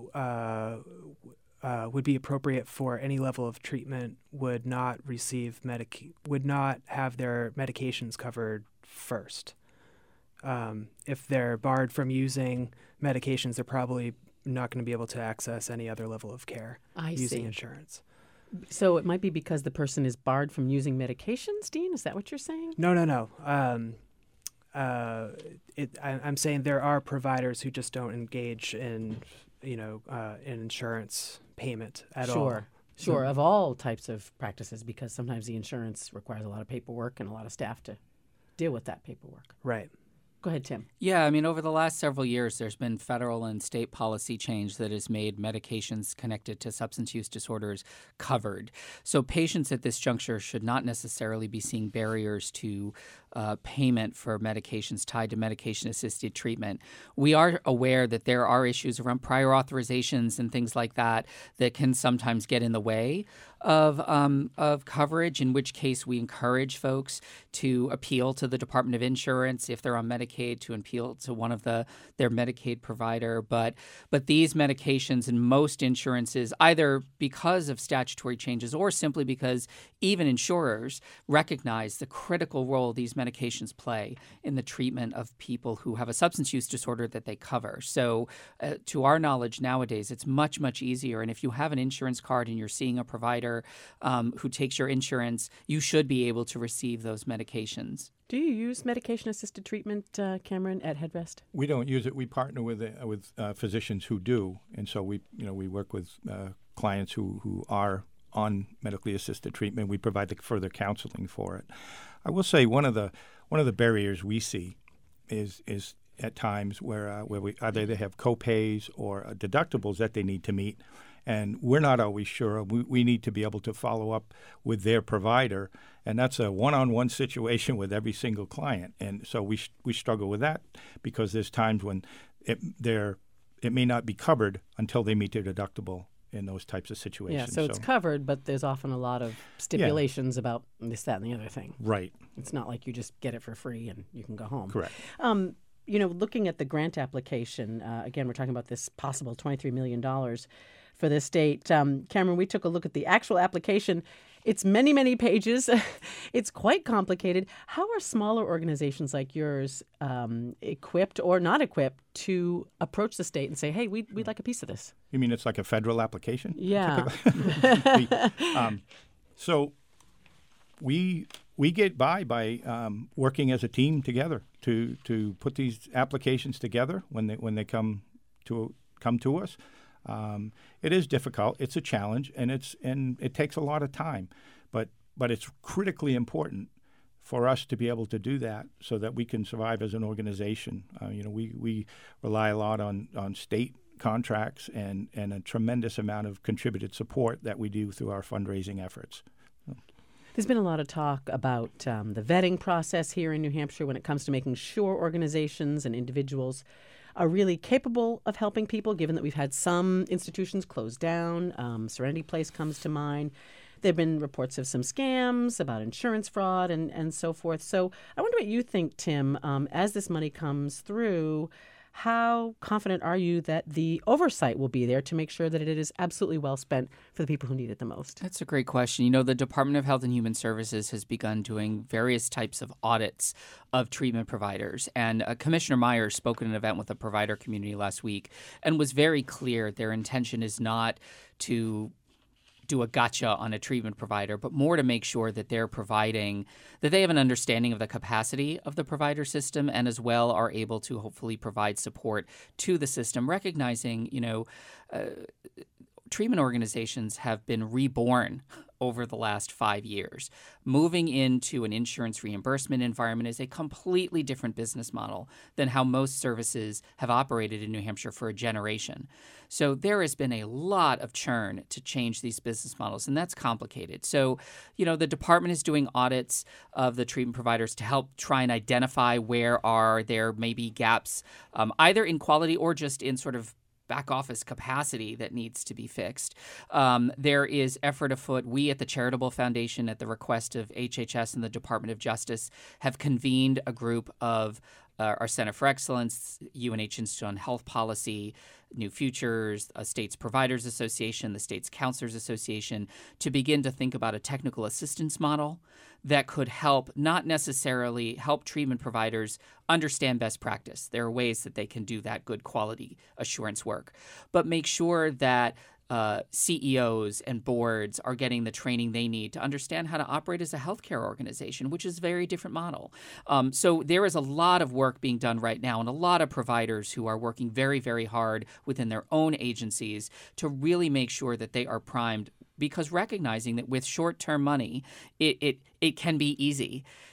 uh, uh, would be appropriate for any level of treatment would not receive medic would not have their medications covered first. Um, if they're barred from using medications, they're probably not going to be able to access any other level of care I using see. insurance. So it might be because the person is barred from using medications, Dean? Is that what you're saying? No, no, no. Um, uh, it, I, I'm saying there are providers who just don't engage in, you know, uh, in insurance payment at sure. all. Sure, sure, of all types of practices, because sometimes the insurance requires a lot of paperwork and a lot of staff to deal with that paperwork. Right. Go ahead, Tim. Yeah, I mean, over the last several years, there's been federal and state policy change that has made medications connected to substance use disorders covered. So patients at this juncture should not necessarily be seeing barriers to uh, payment for medications tied to medication-assisted treatment. We are aware that there are issues around prior authorizations and things like that that can sometimes get in the way of um, of coverage, in which case we encourage folks to appeal to the Department of Insurance if they're on Medicaid, to appeal to one of the their Medicaid provider. But but these medications in most insurances, either because of statutory changes or simply because even insurers recognize the critical role these medications play in the treatment of people who have a substance use disorder that they cover. So uh, to our knowledge nowadays, it's much, much easier. And if you have an insurance card and you're seeing a provider Um, who takes your insurance, you should be able to receive those medications. Do you use medication-assisted treatment, uh, Cameron, at Headrest? We don't use it. We partner with uh, with uh, physicians who do, and so we you know we work with uh, clients who, who are on medically assisted treatment. We provide the further counseling for it. I will say one of the one of the barriers we see is is at times where uh, where we either they have co-pays or uh, deductibles that they need to meet. And we're not always sure. We, we need to be able to follow up with their provider, and that's a one-on-one situation with every single client. And so we we struggle with that because there's times when it they're, it may not be covered until they meet their deductible in those types of situations. Yeah, so, so it's covered, but there's often a lot of stipulations yeah. about this, that, and the other thing. Right. It's not like you just get it for free and you can go home. Correct. Um, you know, looking at the grant application, uh, again, we're talking about this possible twenty-three million dollars for the state. Um, Cameron, we took a look at the actual application. It's many, many pages. It's quite complicated. How are smaller organizations like yours um, equipped or not equipped to approach the state and say, hey, we'd, we'd like a piece of this? You mean it's like a federal application? Yeah. um, so we we get by by um, working as a team together to to put these applications together when they when they come to come to us. Um, it is difficult. It's a challenge, and it's and it takes a lot of time, but but it's critically important for us to be able to do that so that we can survive as an organization. Uh, you know, we we rely a lot on on state contracts and and a tremendous amount of contributed support that we do through our fundraising efforts. There's been a lot of talk about um, the vetting process here in New Hampshire when it comes to making sure organizations and individuals are really capable of helping people, given that we've had some institutions close down. Um, Serenity Place comes to mind. There have been reports of some scams about insurance fraud and, and so forth. So I wonder what you think, Tim, um, as this money comes through, how confident are you that the oversight will be there to make sure that it is absolutely well spent for the people who need it the most? That's a great question. You know, the Department of Health and Human Services has begun doing various types of audits of treatment providers. And uh, Commissioner Myers spoke at an event with the provider community last week and was very clear their intention is not to do a gotcha on a treatment provider, but more to make sure that they're providing, that they have an understanding of the capacity of the provider system and as well are able to hopefully provide support to the system, recognizing, you know, uh, treatment organizations have been reborn over the last five years. Moving into an insurance reimbursement environment is a completely different business model than how most services have operated in New Hampshire for a generation. So there has been a lot of churn to change these business models, and that's complicated. So, you know, the department is doing audits of the treatment providers to help try and identify where are there maybe gaps, um, either in quality or just in sort of back office capacity that needs to be fixed. Um, there is effort afoot. We at the Charitable Foundation, at the request of H H S and the Department of Justice, have convened a group of uh, our Center for Excellence, U N H Institute on Health Policy, New Futures, a States Providers Association, the States Counselors Association, to begin to think about a technical assistance model that could help, not necessarily help treatment providers understand best practice. There are ways that they can do that good quality assurance work, but make sure that uh, C E Os and boards are getting the training they need to understand how to operate as a healthcare organization, which is a very different model. Um, so there is a lot of work being done right now and a lot of providers who are working very, very hard within their own agencies to really make sure that they are primed, because recognizing that with short-term money, it, it, it can be easy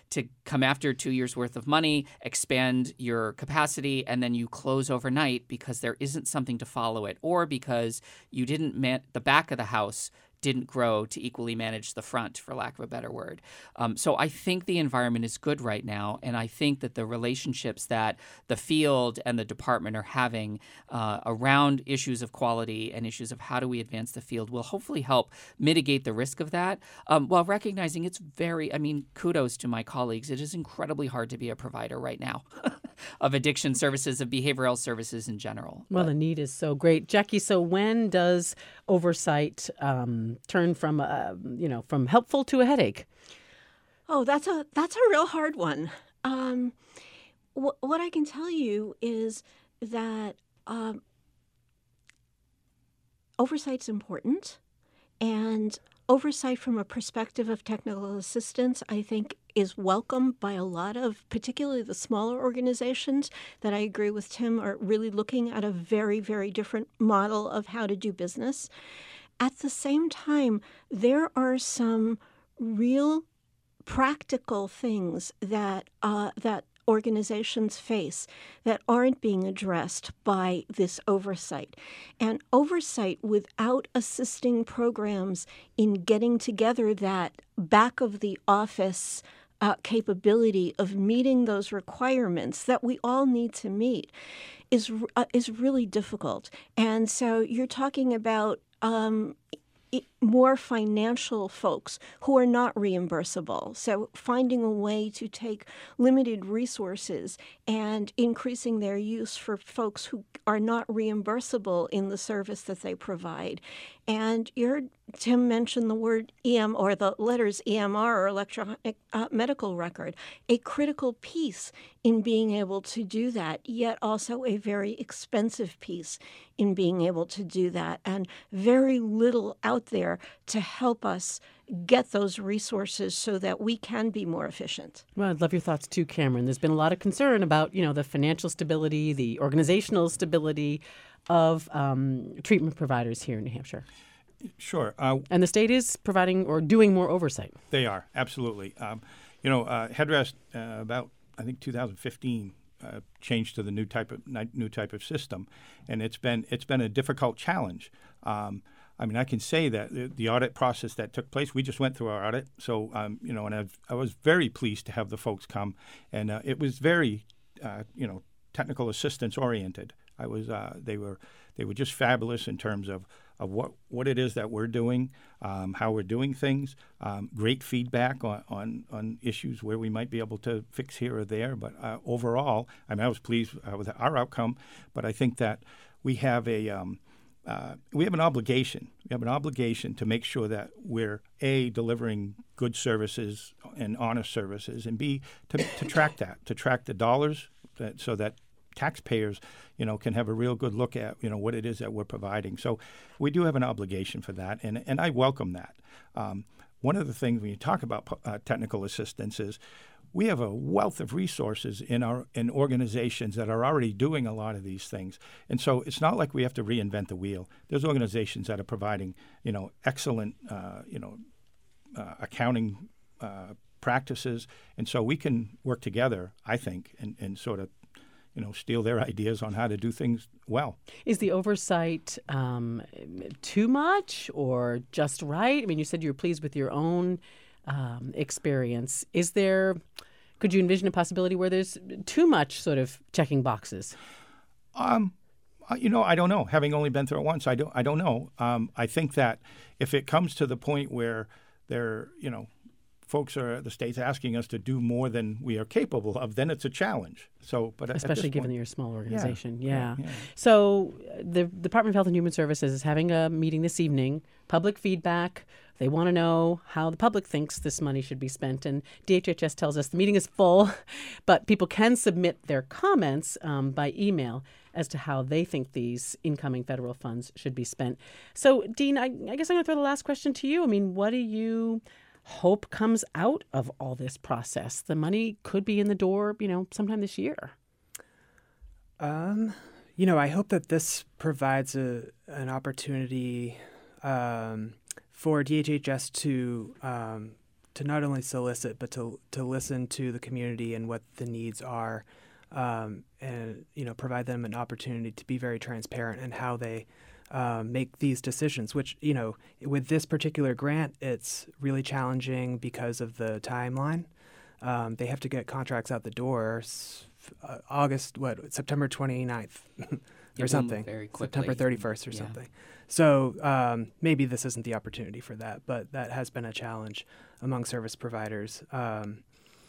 to come after two years worth of money, expand your capacity, and then you close overnight because there isn't something to follow it, or because you didn't man- the back of the house didn't grow to equally manage the front, for lack of a better word. Um, so I think the environment is good right now, and I think that the relationships that the field and the department are having uh, around issues of quality and issues of how do we advance the field will hopefully help mitigate the risk of that, um, while recognizing it's very, I mean, kudos to my colleagues. It is incredibly hard to be a provider right now of addiction services, of behavioral services in general. Well, but the need is so great. Jackie, so when does oversight um, turn from uh, you know from helpful to a headache? Oh, that's a that's a real hard one. Um, wh- what I can tell you is that um, oversight's important, and oversight from a perspective of technical assistance, I think, is welcomed by a lot of, particularly the smaller organizations that I agree with Tim are really looking at a very, very different model of how to do business. At the same time, there are some real practical things that uh, that organizations face that aren't being addressed by this oversight. And oversight without assisting programs in getting together that back of the office uh, capability of meeting those requirements that we all need to meet is uh, is really difficult. And so you're talking about Um, more financial folks who are not reimbursable. So finding a way to take limited resources and increasing their use for folks who are not reimbursable in the service that they provide. And you heard Tim mention the word E M or the letters E M R or electronic uh, medical record, a critical piece in being able to do that, yet also a very expensive piece in being able to do that, and very little out there to help us get those resources so that we can be more efficient. Well, I'd love your thoughts too, Cameron. There's been a lot of concern about, you know, the financial stability, the organizational stability of um, treatment providers here in New Hampshire. Sure. Uh, and the state is providing or doing more oversight. They are, absolutely. Um, you know, uh, Headrest, uh, about, I think, two thousand fifteen, uh, changed to the new type of new type of system, and it's been it's been a difficult challenge. Um, I mean, I can say that the, the audit process that took place, we just went through our audit. So, um, you know, and I've, I was very pleased to have the folks come, and uh, it was very, uh, you know, technical assistance oriented. I was, uh, they were, they were just fabulous in terms of, of what, what it is that we're doing, um, how we're doing things. Um, great feedback on, on, on issues where we might be able to fix here or there. But uh, overall, I mean, I was pleased uh, with our outcome. But I think that we have a um, Uh, we have an obligation. We have an obligation to make sure that we're, A, delivering good services and honest services, and B, to, to track that, to track the dollars that, so that taxpayers, you know, can have a real good look at, you know, what it is that we're providing. So we do have an obligation for that, and, and I welcome that. Um, one of the things when you talk about uh, technical assistance is we have a wealth of resources in our in organizations that are already doing a lot of these things. And so it's not like we have to reinvent the wheel. There's organizations that are providing, you know, excellent, uh, you know, uh, accounting uh, practices. And so we can work together, I think, and, and sort of, you know, steal their ideas on how to do things well. Is the oversight um, too much or just right? I mean, you said you were pleased with your own Um, experience. Is there, could you envision a possibility where there's too much sort of checking boxes? Um, you know, I don't know. Having only been through it once, I don't, I don't know. Um, I think that if it comes to the point where there, you know, folks are, the state's asking us to do more than we are capable of, then it's a challenge. So, but especially given point, that you're a small organization, yeah. Yeah, yeah. yeah. So, the Department of Health and Human Services is having a meeting this evening. Public feedback. They want to know how the public thinks this money should be spent. And D H H S tells us the meeting is full, but people can submit their comments um, by email as to how they think these incoming federal funds should be spent. So, Dean, I, I guess I'm going to throw the last question to you. I mean, what do you hope comes out of all this process? The money could be in the door, you know, sometime this year. Um, you know, I hope that this provides a an opportunity um, for D H H S to um, to not only solicit but to to listen to the community and what the needs are, um, and you know provide them an opportunity to be very transparent in how they um, make these decisions. Which you know with this particular grant, it's really challenging because of the timeline. Um, they have to get contracts out the door uh, August what September twenty-ninth or something, very quickly. September thirty-first or Yeah. something. So um, maybe this isn't the opportunity for that, but that has been a challenge among service providers. Um,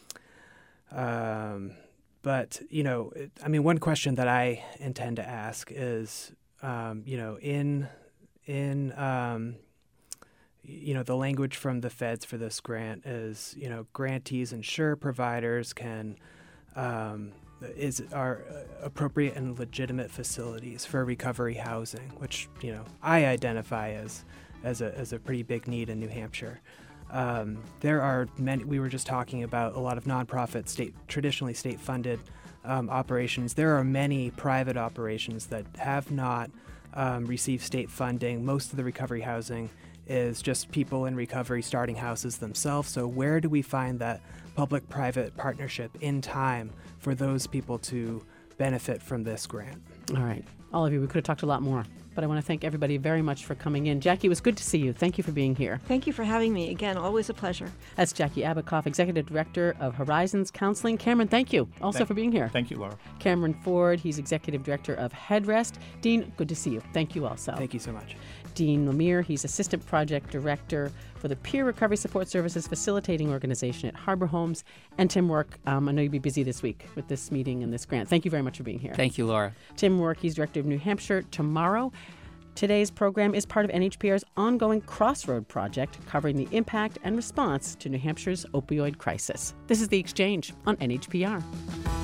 um, but, you know, it, I mean, one question that I intend to ask is, um, you know, in, in um, you know, the language from the feds for this grant is, you know, grantees ensure providers can um, is are appropriate and legitimate facilities for recovery housing, which you know I identify as as a as a pretty big need in New Hampshire. Um, there are many. We were just talking about a lot of nonprofit, state traditionally state-funded um, operations. There are many private operations that have not um, received state funding. Most of the recovery housing is just people in recovery starting houses themselves. So where do we find that public-private partnership in time for those people to benefit from this grant? All right. All of you, we could have talked a lot more, but I want to thank everybody very much for coming in. Jackie, it was good to see you. Thank you for being here. Thank you for having me. Again, always a pleasure. That's Jackie Abacoff, Executive Director of Horizons Counseling. Cameron, thank you also thank, for being here. Thank you, Laura. Cameron Ford, he's Executive Director of Headrest. Dean, good to see you. Thank you also. Thank you so much. Dean Lemire, he's Assistant Project Director for the Peer Recovery Support Services Facilitating Organization at Harbor Homes. And Tim Work, um, I know you'll be busy this week with this meeting and this grant. Thank you very much for being here. Thank you, Laura. Tim Work, he's Director of New Hampshire Tomorrow. Today's program is part of N H P R's ongoing Crossroad project covering the impact and response to New Hampshire's opioid crisis. This is The Exchange on N H P R.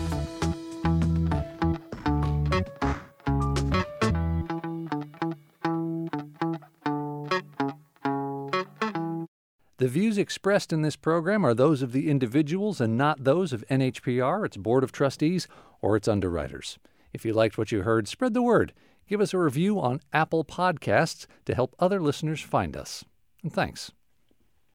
The views expressed in this program are those of the individuals and not those of N H P R, its Board of Trustees, or its underwriters. If you liked what you heard, spread the word. Give us a review on Apple Podcasts to help other listeners find us. And thanks.